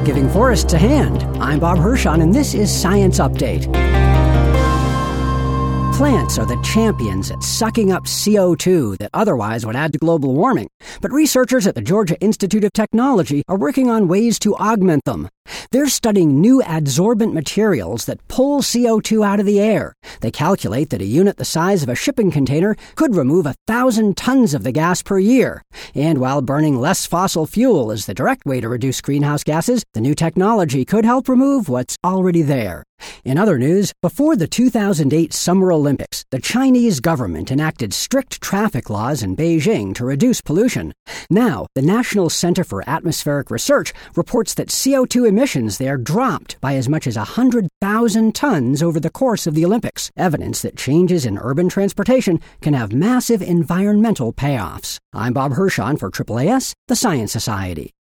giving forests a hand. I'm Bob Hirschon, and this is Science Update. Plants are the champions at sucking up CO2 that otherwise would add to global warming. But researchers at the Georgia Institute of Technology are working on ways to augment them. They're studying new adsorbent materials that pull CO2 out of the air. They calculate that a unit the size of a shipping container could remove 1,000 tons of the gas per year. And while burning less fossil fuel is the direct way to reduce greenhouse gases, the new technology could help remove what's already there. In other news, before the 2008 Summer Olympics, the Chinese government enacted strict traffic laws in Beijing to reduce pollution. Now, the National Center for Atmospheric Research reports that CO2 emissions there dropped by as much as 100,000 tons over the course of the Olympics, evidence that changes in urban transportation can have massive environmental payoffs. I'm Bob Hirschon for AAAS, the Science Society.